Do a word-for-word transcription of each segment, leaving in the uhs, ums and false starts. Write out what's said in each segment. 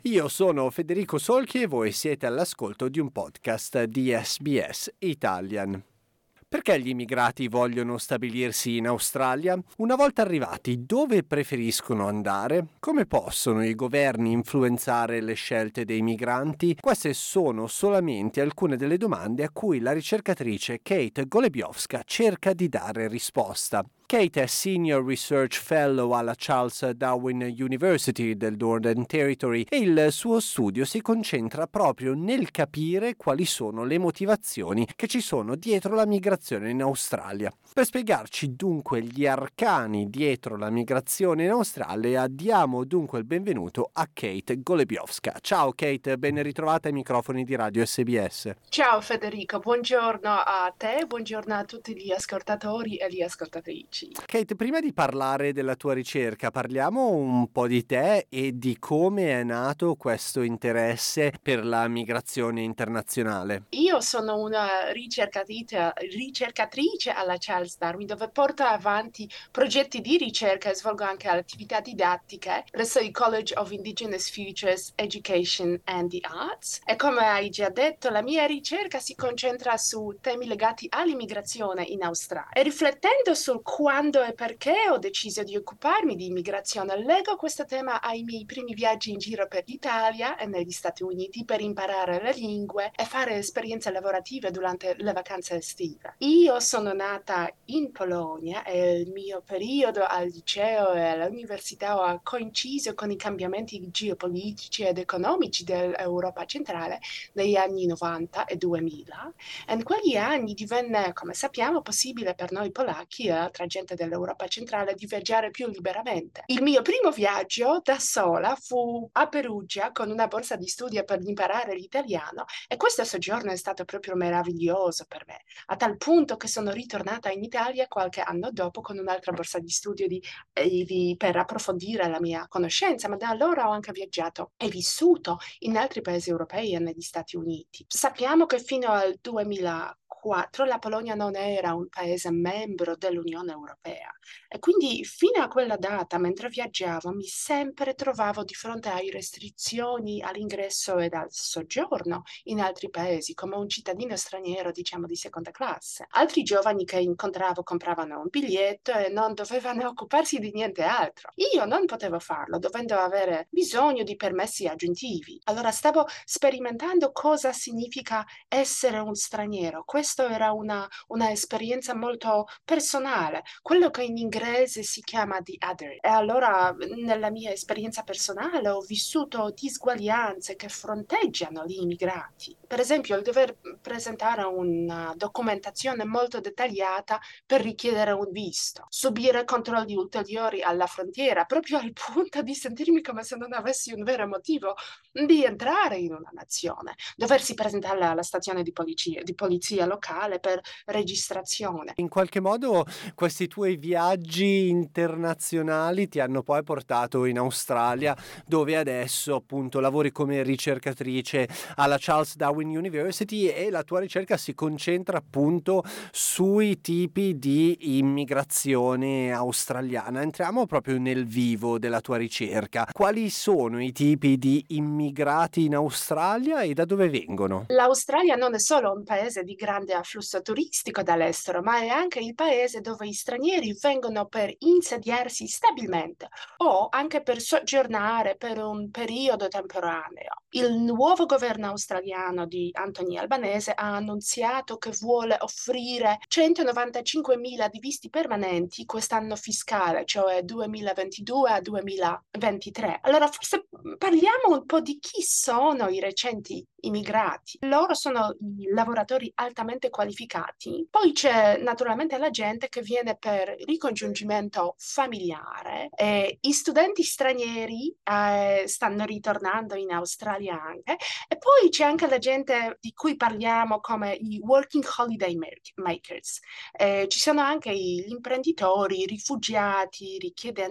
Io sono Federico Solchi e voi siete all'ascolto di un podcast di S B S Italian. Perché gli immigrati vogliono stabilirsi in Australia? Una volta arrivati, dove preferiscono andare? Come possono i governi influenzare le scelte dei migranti? Queste sono solamente alcune delle domande a cui la ricercatrice Kate Golebiowska cerca di dare risposta. Kate è Senior Research Fellow alla Charles Darwin University del Northern Territory e il suo studio si concentra proprio nel capire quali sono le motivazioni che ci sono dietro la migrazione in Australia. Per spiegarci dunque gli arcani dietro la migrazione in Australia, diamo dunque il benvenuto a Kate Golebiowska. Ciao Kate, ben ritrovata ai microfoni di Radio S B S. Ciao Federico, buongiorno a te, buongiorno a tutti gli ascoltatori e le ascoltatrici. Kate, prima di parlare della tua ricerca, parliamo un po' di te e di come è nato questo interesse per la migrazione internazionale. Io sono una ricercatrice, ricercatrice alla Charles Darwin, dove porto avanti progetti di ricerca e svolgo anche attività didattiche presso il College of Indigenous Futures, Education and the Arts. E come hai già detto, la mia ricerca si concentra su temi legati all'immigrazione in Australia. E riflettendo sul quando e perché ho deciso di occuparmi di immigrazione, leggo questo tema ai miei primi viaggi in giro per l'Italia e negli Stati Uniti per imparare le lingue e fare esperienze lavorative durante le vacanze estive. Io sono nata in Polonia e il mio periodo al liceo e all'università ha coinciso con i cambiamenti geopolitici ed economici dell'Europa centrale negli anni novanta e duemila. E in quegli anni divenne, come sappiamo, possibile per noi polacchi e altra gente dell'Europa centrale di viaggiare più liberamente. Il mio primo viaggio da sola fu a Perugia con una borsa di studio per imparare l'italiano e questo soggiorno è stato proprio meraviglioso per me, a tal punto che sono ritornata in Italia qualche anno dopo con un'altra borsa di studio di, eh, di- per approfondire la mia conoscenza, ma da allora ho anche viaggiato e vissuto in altri paesi europei e negli Stati Uniti. Sappiamo che fino al duemilaquattro la Polonia non era un paese membro dell'Unione Europea e quindi fino a quella data, mentre viaggiavo, mi sempre trovavo di fronte a restrizioni all'ingresso ed al soggiorno in altri paesi, come un cittadino straniero, diciamo, di seconda classe. Altri giovani che incontravo compravano un biglietto e non dovevano occuparsi di niente altro. Io non potevo farlo, dovendo avere bisogno di permessi aggiuntivi. Allora stavo sperimentando cosa significa essere un straniero. Questa era una, una esperienza molto personale, quello che in inglese si chiama the other. E allora, nella mia esperienza personale, ho vissuto disuguaglianze che fronteggiano gli immigrati. Per esempio, il dover presentare una documentazione molto dettagliata per richiedere un visto, subire controlli ulteriori alla frontiera, proprio al punto di sentirmi come se non avessi un vero motivo di entrare in una nazione, doversi presentare alla stazione di polizia, di polizia locale per registrazione. In qualche modo questi tuoi viaggi internazionali ti hanno poi portato in Australia, dove adesso appunto lavori come ricercatrice alla Charles Darwin University e la tua ricerca si concentra appunto sui tipi di immigrazione australiana. Entriamo proprio nel vivo della tua ricerca. Quali sono i tipi di immigrati in Australia e da dove vengono? L'Australia non è solo un paese di grande afflusso turistico dall'estero, ma è anche il paese dove gli stranieri vengono per insediarsi stabilmente o anche per soggiornare per un periodo temporaneo. Il nuovo governo australiano di Anthony Albanese ha annunziato che vuole offrire centonovantacinquemila di visti permanenti quest'anno fiscale, cioè duemilaventidue a duemilaventitré. Allora forse parliamo un po' di chi sono i recenti immigrati. Loro sono i lavoratori altamente qualificati. Poi c'è naturalmente la gente che viene per ricongiungimento familiare. E i studenti stranieri eh, stanno ritornando in Australia anche. E poi c'è anche la gente di cui parliamo come i working holiday makers. Eh, ci sono anche gli imprenditori, i rifugiati, i richiedenti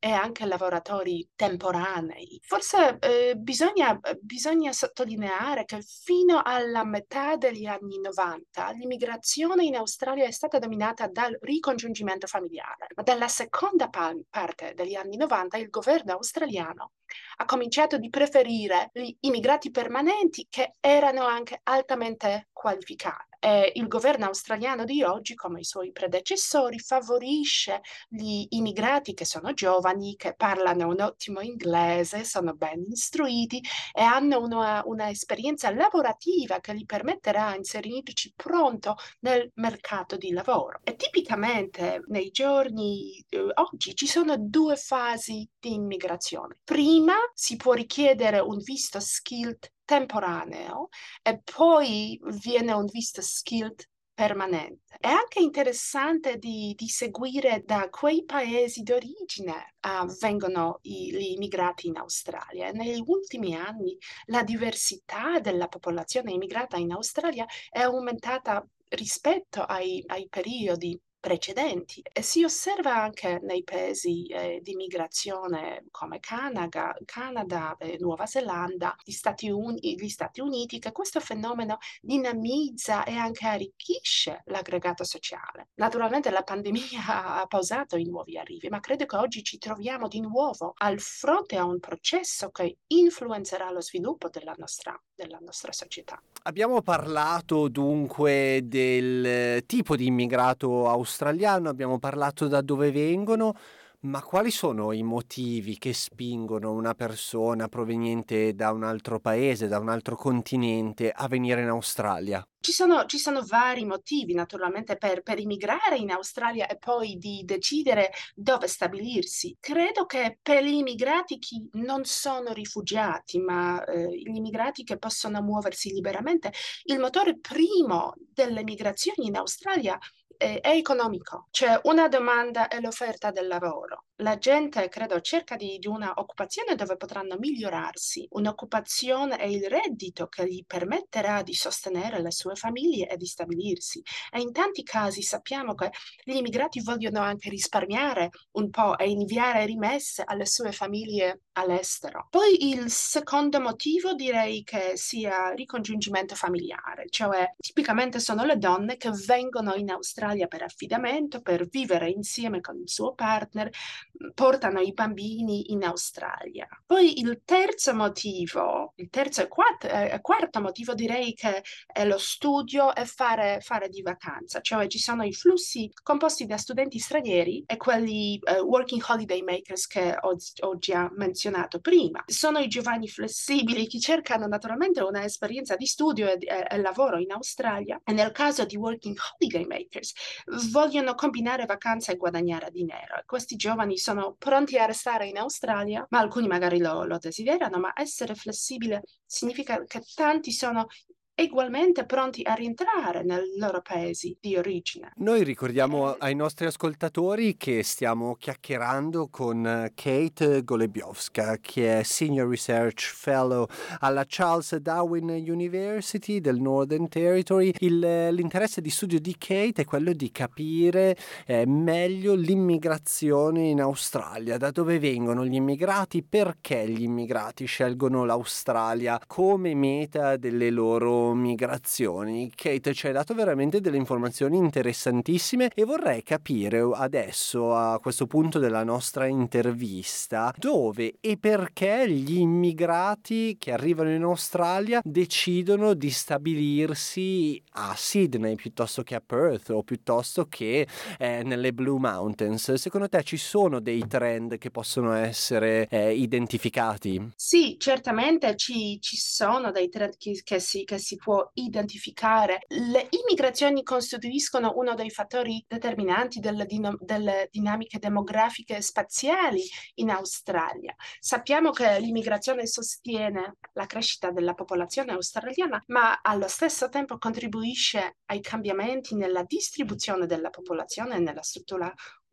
e anche lavoratori temporanei. Forse eh, bisogna, bisogna sottolineare che fino alla metà degli anni novanta l'immigrazione in Australia è stata dominata dal ricongiungimento familiare, ma dalla seconda pa- parte degli anni novanta il governo australiano ha cominciato di preferire gli immigrati permanenti che erano anche altamente qualificati. E il governo australiano di oggi, come i suoi predecessori, favorisce gli immigrati che sono giovani, che parlano un ottimo inglese, sono ben istruiti e hanno una, una esperienza lavorativa che gli permetterà di inserirci pronto nel mercato di lavoro. E tipicamente nei giorni eh, oggi ci sono due fasi di immigrazione. Prima si può richiedere un visto skilled temporaneo e poi viene un visto skilled permanente. È anche interessante di, di seguire da quei paesi d'origine uh, vengono i, gli immigrati in Australia. Negli ultimi anni la diversità della popolazione immigrata in Australia è aumentata rispetto ai, ai periodi precedenti e si osserva anche nei paesi eh, di migrazione come Canada, Canada eh, Nuova Zelanda, gli Stati, Uni- gli Stati Uniti, che questo fenomeno dinamizza e anche arricchisce l'aggregato sociale. Naturalmente la pandemia ha pausato i nuovi arrivi, ma credo che oggi ci troviamo di nuovo al fronte a un processo che influenzerà lo sviluppo della nostra, della nostra società. Abbiamo parlato dunque del tipo di immigrato australiano, abbiamo parlato da dove vengono, ma quali sono i motivi che spingono una persona proveniente da un altro paese, da un altro continente, a venire in Australia? Ci sono, ci sono vari motivi naturalmente per, per immigrare in Australia e poi di decidere dove stabilirsi. Credo che per gli immigrati che non sono rifugiati, ma eh, gli immigrati che possono muoversi liberamente, il motore primo delle migrazioni in Australia è, è economico. C'è una domanda e l'offerta del lavoro. La gente, credo, cerca di, di una occupazione dove potranno migliorarsi, un'occupazione e il reddito che gli permetterà di sostenere le sue famiglie e di stabilirsi. E in tanti casi sappiamo che gli immigrati vogliono anche risparmiare un po' e inviare rimesse alle sue famiglie all'estero. Poi il secondo motivo direi che sia ricongiungimento familiare, cioè tipicamente sono le donne che vengono in Australia per affidamento, per vivere insieme con il suo partner, portano i bambini in Australia. Poi il terzo motivo, il terzo e quarto, eh, quarto motivo direi che è lo studio e fare, fare di vacanza, cioè ci sono i flussi composti da studenti stranieri e quelli eh, working holiday makers che ho, ho già menzionato prima. Sono i giovani flessibili che cercano naturalmente un'esperienza di studio e, e, e lavoro in Australia e nel caso di working holiday makers vogliono combinare vacanza e guadagnare dinero. Questi giovani sono pronti a restare in Australia, ma alcuni magari lo, lo desiderano, ma essere flessibile significa che tanti sono ugualmente pronti a rientrare nei loro paesi di origine. Noi ricordiamo ai nostri ascoltatori che stiamo chiacchierando con Kate Golebiowska, che è Senior Research Fellow alla Charles Darwin University del Northern Territory. Il, l'interesse di studio di Kate è quello di capire eh, meglio l'immigrazione in Australia, da dove vengono gli immigrati, perché gli immigrati scelgono l'Australia come meta delle loro migrazioni. Kate ci hai dato veramente delle informazioni interessantissime e vorrei capire adesso, a questo punto della nostra intervista, dove e perché gli immigrati che arrivano in Australia decidono di stabilirsi a Sydney piuttosto che a Perth o piuttosto che eh, nelle Blue Mountains. Secondo te ci sono dei trend che possono essere eh, identificati? Sì, certamente ci, ci sono dei trend che, che si, che si può identificare. Le immigrazioni costituiscono uno dei fattori determinanti delle, dino- delle dinamiche demografiche e spaziali in Australia. Sappiamo che l'immigrazione sostiene la crescita della popolazione australiana, ma allo stesso tempo contribuisce ai cambiamenti nella distribuzione della popolazione e nella struttura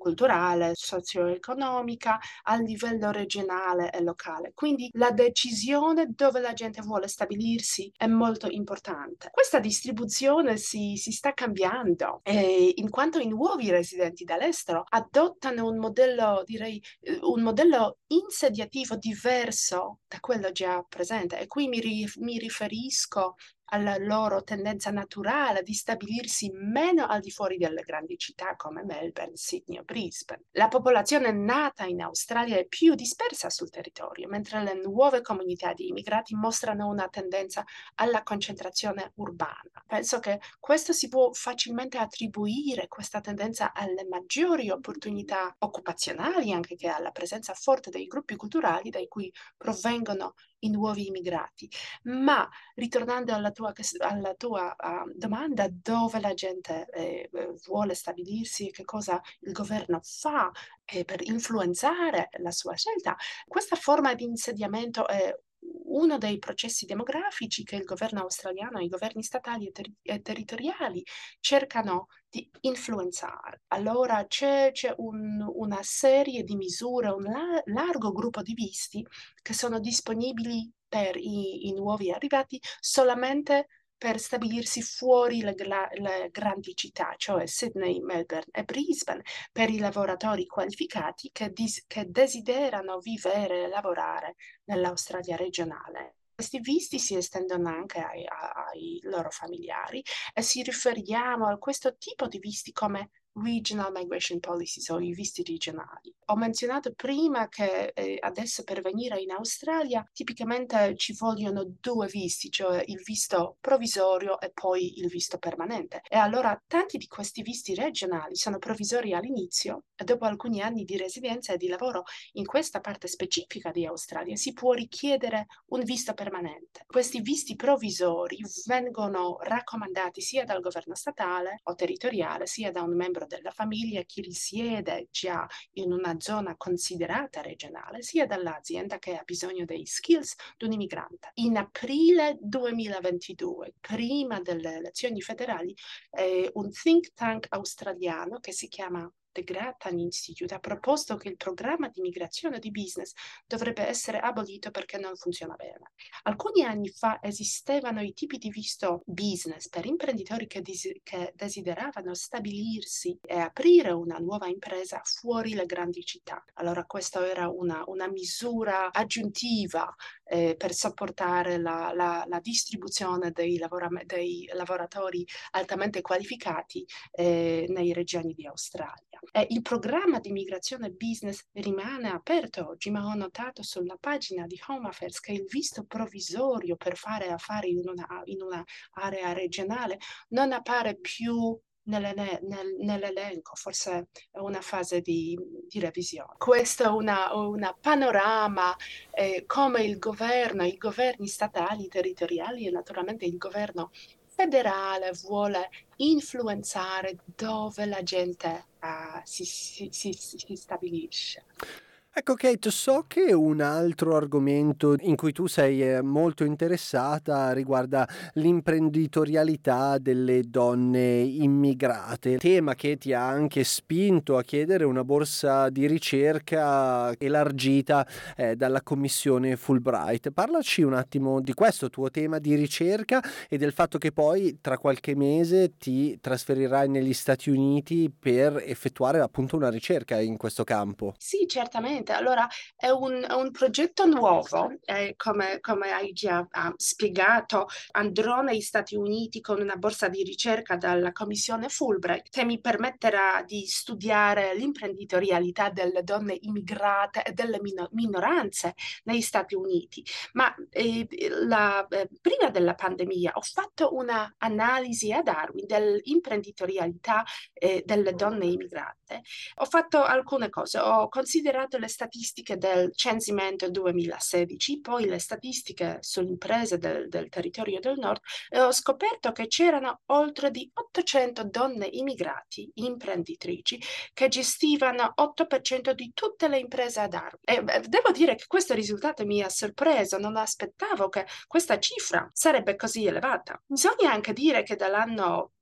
culturale, socio-economica, a livello regionale e locale. Quindi la decisione dove la gente vuole stabilirsi è molto importante. Questa distribuzione si, si sta cambiando eh, in quanto i nuovi residenti dall'estero adottano un modello, direi, eh, un modello insediativo diverso da quello già presente. E qui mi, ri- mi riferisco alla loro tendenza naturale di stabilirsi meno al di fuori delle grandi città come Melbourne, Sydney o Brisbane. La popolazione nata in Australia è più dispersa sul territorio, mentre le nuove comunità di immigrati mostrano una tendenza alla concentrazione urbana. Penso che questo si può facilmente attribuire, questa tendenza, alle maggiori opportunità occupazionali, anche che alla presenza forte dei gruppi culturali da cui provengono i nuovi immigrati. Ma ritornando alla tua, alla tua uh, domanda, dove la gente eh, vuole stabilirsi e che cosa il governo fa eh, per influenzare la sua scelta, questa forma di insediamento è uno dei processi demografici che il governo australiano e i governi statali e, ter- e territoriali cercano di influenzare. Allora c'è, c'è un, una serie di misure, un la- largo gruppo di visti che sono disponibili per i, i nuovi arrivati solamente per stabilirsi fuori le, gra- le grandi città, cioè Sydney, Melbourne e Brisbane, per i lavoratori qualificati che, dis- che desiderano vivere e lavorare nell'Australia regionale. Questi visti si estendono anche ai, ai loro familiari e si riferiamo a questo tipo di visti come Regional Migration Policies o i visti regionali. Ho menzionato prima che eh, adesso per venire in Australia tipicamente ci vogliono due visti, cioè il visto provvisorio e poi il visto permanente. E allora tanti di questi visti regionali sono provvisori all'inizio e dopo alcuni anni di residenza e di lavoro in questa parte specifica di Australia si può richiedere un visto permanente. Questi visti provvisori vengono raccomandati sia dal governo statale o territoriale, sia da un membro della famiglia che risiede già in una zona considerata regionale, sia dall'azienda che ha bisogno dei skills di un immigrante. In aprile duemilaventidue, prima delle elezioni federali, eh, un think tank australiano che si chiama The Grattan Institute ha proposto che il programma di migrazione di business dovrebbe essere abolito perché non funziona bene. Alcuni anni fa esistevano i tipi di visto business per imprenditori che, dis- che desideravano stabilirsi e aprire una nuova impresa fuori le grandi città. Allora questa era una, una misura aggiuntiva eh, per sopportare la, la, la distribuzione dei, lavora- dei lavoratori altamente qualificati eh, nei regioni di Australia. Eh, il programma di migrazione business rimane aperto oggi, ma ho notato sulla pagina di Home Affairs che il visto provvisorio per fare affari in una, in una area regionale non appare più nell'ele- nel- nell'elenco, forse è una fase di, di revisione. Questo è una, una panorama eh, come il governo, i governi statali, territoriali e naturalmente il governo federale vuole influenzare dove la gente uh, si, si, si, si stabilisce. Ecco Kate, so che un altro argomento in cui tu sei eh, molto interessata riguarda l'imprenditorialità delle donne immigrate, tema che ti ha anche spinto a chiedere una borsa di ricerca elargita eh, dalla commissione Fulbright. Parlaci un attimo di questo tuo tema di ricerca e del fatto che poi tra qualche mese ti trasferirai negli Stati Uniti per effettuare appunto una ricerca in questo campo. Sì, certamente. Allora, è un, è un progetto nuovo, eh, come, come hai già ah, spiegato. Andrò negli Stati Uniti con una borsa di ricerca dalla commissione Fulbright che mi permetterà di studiare l'imprenditorialità delle donne immigrate e delle mino- minoranze negli Stati Uniti. Ma eh, la, eh, prima della pandemia ho fatto una analisi a Darwin dell'imprenditorialità eh, delle donne immigrate. Ho fatto alcune cose, ho considerato le statistiche del censimento duemilasedici, poi le statistiche sulle imprese del, del territorio del nord e ho scoperto che c'erano oltre di ottocento donne immigrati, imprenditrici, che gestivano otto per cento di tutte le imprese ad Darwin. E beh, devo dire che questo risultato mi ha sorpreso, non aspettavo che questa cifra sarebbe così elevata. Bisogna anche dire che dall'anno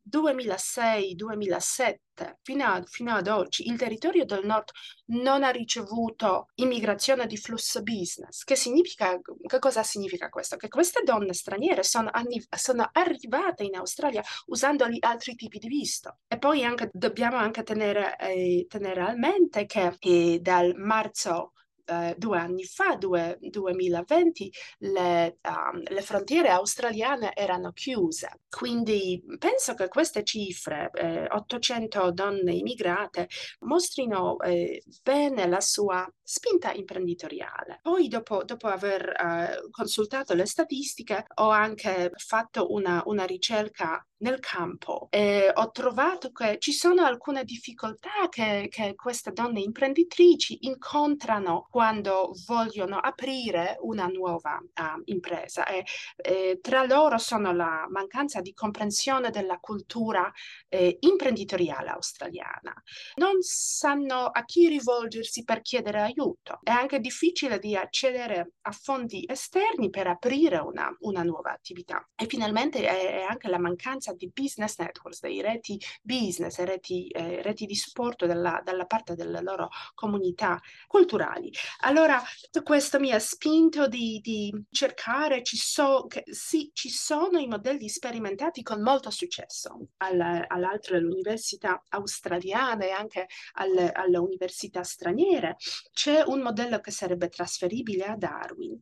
duemilasei duemilasette fino, a, fino ad oggi il territorio del nord non ha ricevuto immigrazione di flusso business. Che significa, che cosa significa questo? Che queste donne straniere sono, anni, sono arrivate in Australia usando gli altri tipi di visto. E poi anche, dobbiamo anche tenere, eh, tenere a mente che eh, dal marzo Uh, due anni fa, due, duemilaventi, le, um, le frontiere australiane erano chiuse. Quindi penso che queste cifre, eh, ottocento donne immigrate, mostrino eh, bene la sua spinta imprenditoriale. Poi, dopo, dopo aver uh, consultato le statistiche, ho anche fatto una, una ricerca nel campo e ho trovato che ci sono alcune difficoltà che, che queste donne imprenditrici incontrano quando vogliono aprire una nuova uh, impresa. E, e tra loro sono la mancanza di comprensione della cultura eh, imprenditoriale australiana. Non sanno a chi rivolgersi per chiedere aiuto. È anche difficile di accedere a fondi esterni per aprire una, una nuova attività. E finalmente è, è anche la mancanza di business networks, dei reti business, reti, eh, reti di supporto della, dalla parte delle loro comunità culturali. Allora, questo mi ha spinto di, di cercare, ci, so, che, sì, ci sono i modelli sperimentati con molto successo alle, alle altre università australiane e anche alle, alle università straniere. C'è un modello che sarebbe trasferibile a Darwin,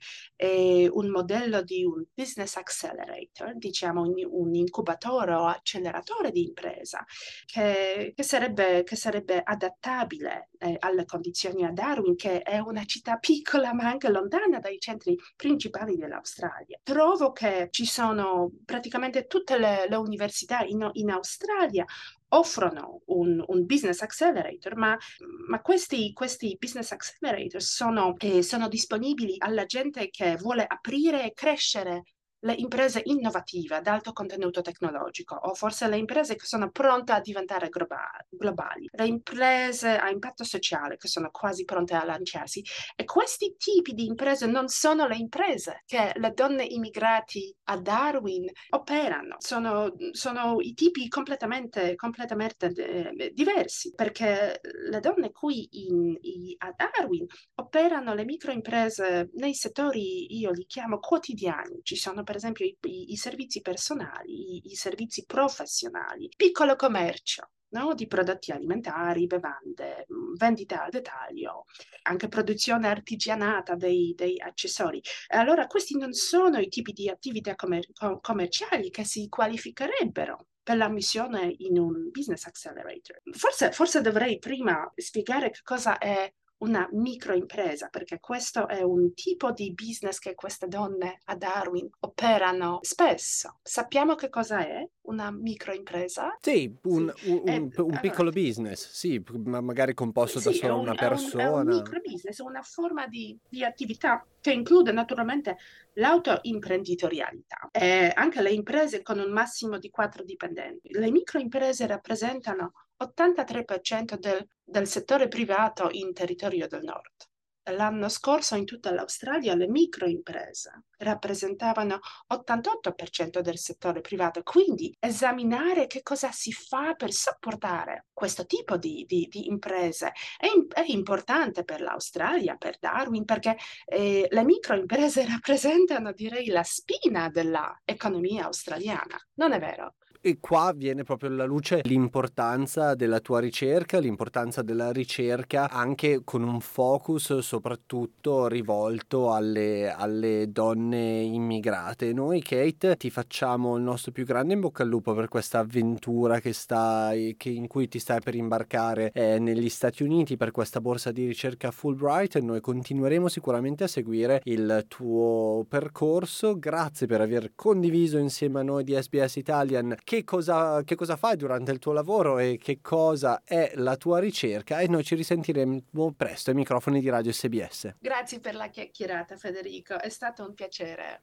è un modello di un business accelerator, diciamo un, un incubatore o acceleratore di impresa, che, che, sarebbe, che sarebbe adattabile eh, alle condizioni a Darwin, che è una città piccola ma anche lontana dai centri principali dell'Australia. Trovo che ci sono praticamente tutte le, le università in, in Australia offrono un, un business accelerator, ma, ma questi, questi business accelerators sono, eh, sono disponibili alla gente che vuole aprire e crescere le imprese innovative ad alto contenuto tecnologico, o forse le imprese che sono pronte a diventare globali, le imprese a impatto sociale che sono quasi pronte a lanciarsi. E questi tipi di imprese non sono le imprese che le donne immigrati a Darwin operano, sono, sono i tipi completamente, completamente eh, diversi, perché le donne qui in, in, a Darwin operano le microimprese nei settori, io li chiamo quotidiani. Ci sono per esempio i, i, i servizi personali, i, i servizi professionali, piccolo commercio, no? Di prodotti alimentari, bevande, vendita al dettaglio, anche produzione artigianata dei, dei accessori. E allora questi non sono i tipi di attività commer- commerciali che si qualificherebbero per la missione in un business accelerator. Forse, forse dovrei prima spiegare che cosa è una microimpresa, perché questo è un tipo di business che queste donne a Darwin operano spesso. Sappiamo che cosa è una microimpresa? Sì, un, Sì. un, È, un, un allora, piccolo business, sì, ma magari composto da sì, è solo un, una è un, è un persona. micro business, una forma di, di attività che include naturalmente l'autoimprenditorialità e anche le imprese con un massimo di quattro dipendenti. Le microimprese rappresentano ottantatré per cento del, del settore privato in territorio del nord. L'anno scorso in tutta l'Australia le microimprese rappresentavano ottantotto per cento del settore privato, quindi esaminare che cosa si fa per supportare questo tipo di, di, di imprese è, è importante per l'Australia, per Darwin, perché eh, le microimprese rappresentano, direi, la spina dell'economia australiana, non è vero? E qua viene proprio alla luce l'importanza della tua ricerca, l'importanza della ricerca anche con un focus soprattutto rivolto alle, alle donne immigrate. Noi, Kate, ti facciamo il nostro più grande in bocca al lupo per questa avventura che stai, che in cui ti stai per imbarcare eh, negli Stati Uniti per questa borsa di ricerca Fulbright, e noi continueremo sicuramente a seguire il tuo percorso. Grazie per aver condiviso insieme a noi di S B S Italian che cosa, che cosa fai durante il tuo lavoro e che cosa è la tua ricerca, e noi ci risentiremo presto ai microfoni di Radio S B S. Grazie per la chiacchierata, Federico, è stato un piacere.